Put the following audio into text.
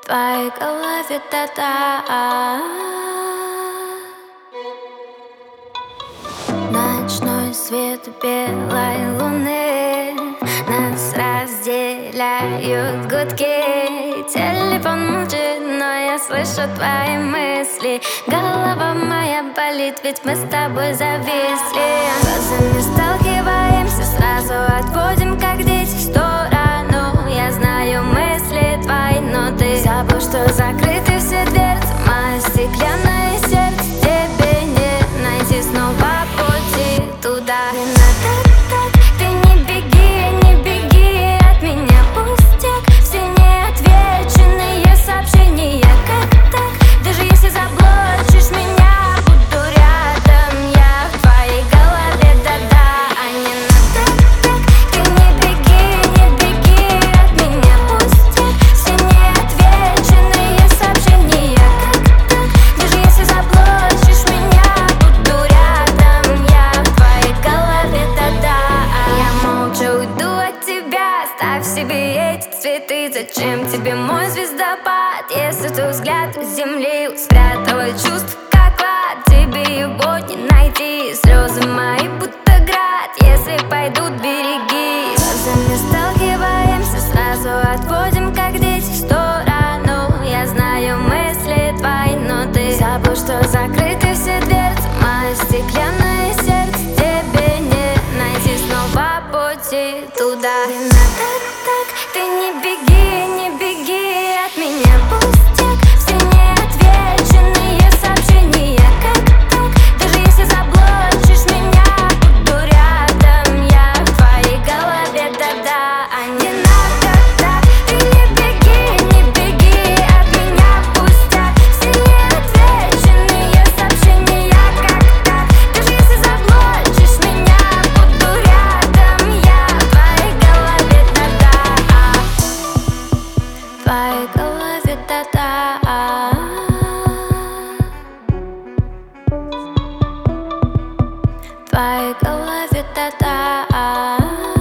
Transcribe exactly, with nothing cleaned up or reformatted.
твоей голове да-да. Ночной свет белой луны нас разделяют гудки. Телефон молчит, но я слышу твои мысли. Голова моя болит, ведь мы с тобой зависли. Глазами сталкиваемся, сразу отводим, как дети, в сторону. Я знаю мысли твои, но ты забыл, что закрыты все дверцы. Мое стеклянное сердце тебе не найти снова пути туда. Не надо так, ты не беги, не беги от меня, пустяк. Все неотвеченные сообщения, как так? Даже если заблочишь меня, буду рядом я в твоей голове, да-да. А не надо так, ты не беги, не беги от меня, пустяк. Все неотвеченные сообщения, как так? Даже если заблочишь меня, буду рядом я в твоей голове, да-да. Я молча уйду от тебя, ставь себе эти цветы. Зачем тебе мой звездопад, если твой взгляд с земли спрятала чувств, как клад? Тебе его не найти, слезы мои будто град. Если пойдут, береги. Глазами сталкиваемся, сразу отводим, как дети, в сторону. Я знаю мысли твои, но ты забыл, что закрыты все дверцы. Мое стеклянное сердце тебе не найти снова пути туда. Не надо так, ты не беги, не беги от меня, пустяк. Все неотвеченные сообщения, как так? Даже если заблочишь меня, буду рядом я в твоей голове, да-да. А не надо так, ты не беги, не беги от меня, пустяк. Все неотвеченные сообщения, как так? Даже если заблочишь меня, буду рядом я в твоей голове, да-да. В твоей голове, да-да. В твоей голове, да-да.